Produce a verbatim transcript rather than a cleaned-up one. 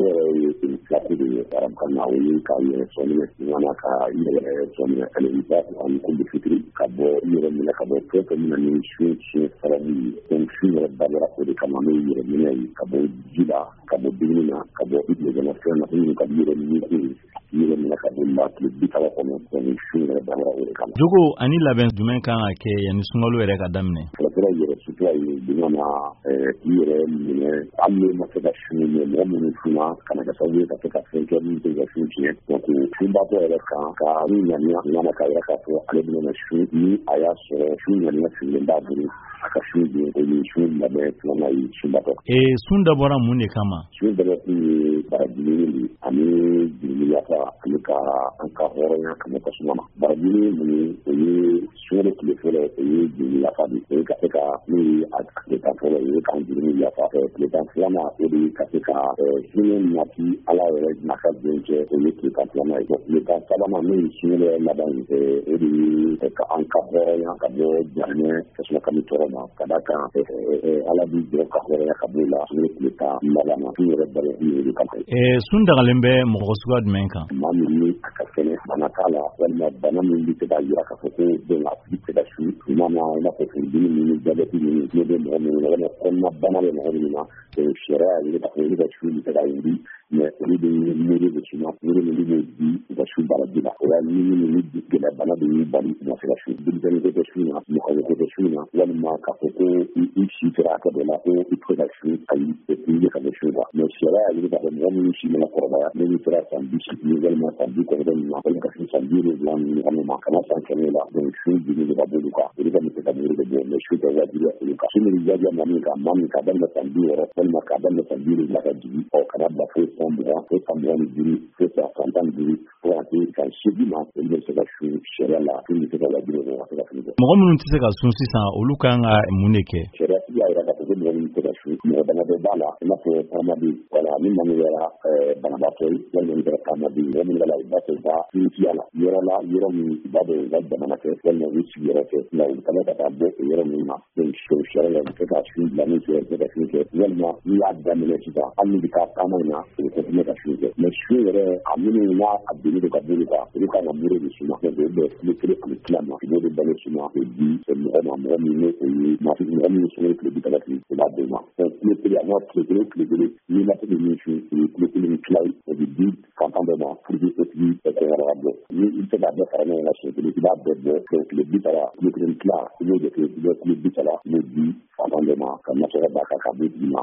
ye flaque de Arabana ou ka ye sonne wana ka ye sonne alita en kumbi fitri ka bo yere mina ka bo ko mina ni shu shu farabi donc shu dabara ko de kamame yere mina ka bo jila ka bo dinina ka bo ibne de na fena ni ka yere ni yere mina ka bo la le bitala ko no ko shu dabara ko de kamame jogo ani labɛn jumɛn kan ka kɛ yani sunkalo yɛrɛ ka daminɛ fara yere sutura ye dinana yere mina alle ma se da shu ne mo mo funa kana ka sawu ka ka fenke ni de ga shu tiɲɛ donc shu ba to yɛrɛ kan ka ni ɲaniya ɲana ka yɛrɛ ka fɔ ale bɛna shu ni a y'a sɔrɔ shu ɲaniya sigilen b'a bolo a ka shu de o ni shu labɛn filanan ye shu ba to ee sun dabɔra mun de kama shu dabɔ kun ye barajini de ani jigini yafa ani ka an ka hɔrɔnya ka ka suma ma barajini mun o ye sun de tile fɔlɔ o ye jigini yafa de o ye ka se ka n'o ye a tile tan fɔlɔ o ye k'an jigini yafa tile tan filanan o de ka se ka hinɛ nati ala yɛrɛ nafa den cɛ o ye tile tan filanan ye tile tan sabanan n'o ye sun yɛrɛ laban ye o de ye ka an ka hɔrɔnya ka bɔ jahanɛ ka sɔrɔ ka mi tɔɔrɔ ma ka da kan ala b'i jɔ ka hɔrɔnya ka bɔ la sun tile tan laban na sun yɛrɛ bɛrɛ i de kama sun dagalen bɛ mɔgɔ suguya jumɛn kan maa min ni a ka kɛnɛ bana t'a la walima bana min bɛ se ka yira k'a fɔ ko den a tigi tɛ ka su mana i n'a fɔ furudimi ni jabɛti ni ne bɛ mɔgɔ min na walima kɔnɔna bana bɛ mɔgɔ min na sariya yɛrɛ k'a fɔ olu ka su bɛ se ka wuli mais olu de ye miiri de suma miiri min bɛ di u ka su baraji la o y'a ɲini ni gɛlɛya bana de y'u bali u ma se ka su denmisɛnnin ko tɛ su na mɔgɔ ko tɛ su na walima k'a fɔ ko i si sera hakɛ dɔ la ko i tɛ ka su ayi i bɛ ka kɛ su kan mais sariya yɛrɛ k'a fɔ mɔgɔ minnu si mana kɔrɔbaya n'olu sera san bi seegin walima san bi kɔnɔntɔn ninnu na walima ka se san bi wolonwula ninnu ɲɔgɔn ma kana san kɛmɛ la donc su jigi de ka bɔ olu kan olu ka se ka miiri de bɔ mais su tɛ wajibiya olu kan su min wajibiya maa min kan maa min k'a daminɛ san bi wɔɔrɔ walima k'a daminɛ san bi wolonwula ka jigin ɔ kana bila foyi san mugan foyi san mugan ni duuru foyi san san tan ni duuru fo ka se san seegin ma olu bɛ se ka su sariya la su bɛ se ka wajibiya o ka se ka fili kɛ mɔgɔ minnu tɛ se ka sun sisan olu kan ka mun de kɛ sariya tigi y'a yira k'a fɔ ko mɔgɔ minnu tɛ ka su mɔgɔ damadɔ b'a la i n'a fɔ taamaden wala ni maa min kɛra banabaatɔ ye walima min kɛra taamaden mɔgɔ min kɛra i b'a fɔ ka finitiya la yɔrɔ la yɔrɔ min i b'a dɔn u ka jamana kɛ walima u sigiyɔrɔ kɛ nka u kana ka taa bɔ o yɔrɔ min na donc sariya la u bɛ se ka su bila min kɛ u bɛ se ka su kɛ walima n'i y'a daminɛ sisan hali ni bɛ taa taama in na u bɛ kɔntiniye ka su kɛ mais su yɛrɛ a minnu n'a a binni de ka bolo kan olu kan ka miiri de suma donc o bɛ tile kelen ani tila ma i b'o de balo suma k'o di mɔgɔ ma mɔgɔ min n'o o ye mɔgɔ min sɔnna tile bi saba tile o b'a d'o ma donc tile kelen a n'a tile kelen tile kelen n'i ma se ka min su o ye tile kelen ni tila ye o bɛ di fantan dɔ ma pour que o tigi kɔngɔra ka bɔ ni i bɛ se k'a bɛɛ fara ɲɔgɔn kan siɲɛ kelen i b'a bɛɛ bɔ donc tile bi saba tile kelen ni tila i b'o jate i bɛ tile bi saba i b'o di fantan dɔ ma ka nasɔngɔ d'a kan ka b'o tigi ma